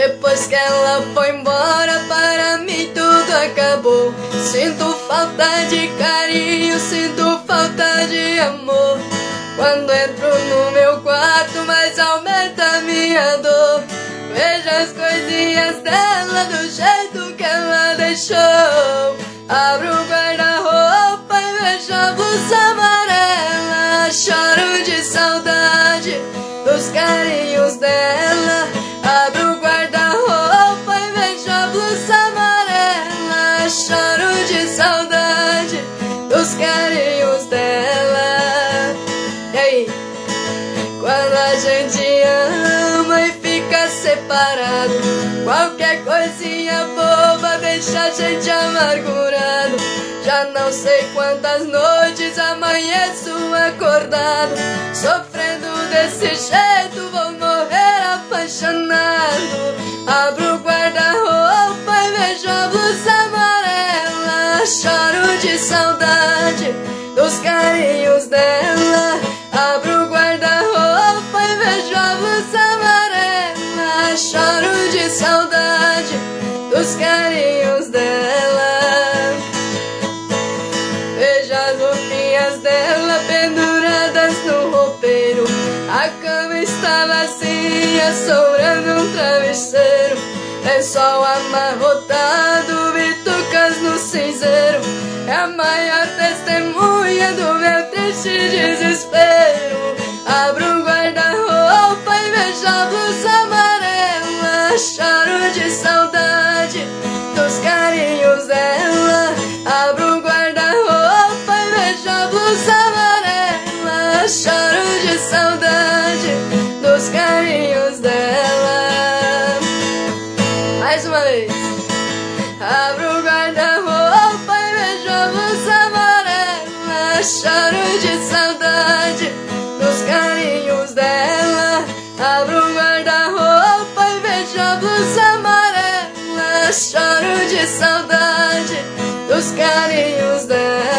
Depois que ela foi embora, para mim tudo acabou. Sinto falta de carinho, sinto falta de amor. Quando entro no meu quarto, mais aumenta minha dor. Vejo as coisinhas dela do jeito que ela deixou. Abro o guarda-roupa e vejo a blusa amarela. Choro de saudade dos carinhos dela. Abro o guarda-roupa e vejo a blusa amarela. Choro de saudade dos carinhos dela. E aí? Quando a gente ama e fica separado, qualquer coisinha boba deixa a gente amargurado. Já não sei quantas noites amanheço acordado, sofrendo desse jeito, vou morrer apaixonado. Abro o guarda-roupa e vejo a blusa amarela. Choro de saudade dos carinhos dela. Abro o guarda-roupa e vejo a blusa amarela. Choro de saudade dos carinhos dela. Vejo as roupinhas dela penduradas no roupeiro. A cama está vazia, sobrando um travesseiro. Lençol amarrotado, bitucas no cinzeiro. É a maior testemunha do meu triste desespero. Abro o guarda-roupa e vejo a blusa amarela. Choro de saudade dos carinhos dela. Abro o guarda-roupa e vejo a blusa amarela. Choro de saudade dos carinhos dela. Mais uma vez. Abro o guarda-roupa e vejo a blusa amarela. Choro de saudade dos carinhos dela. Abro o guarda-roupa e vejo a blusa amarela. Choro de saudade dos carinhos dela.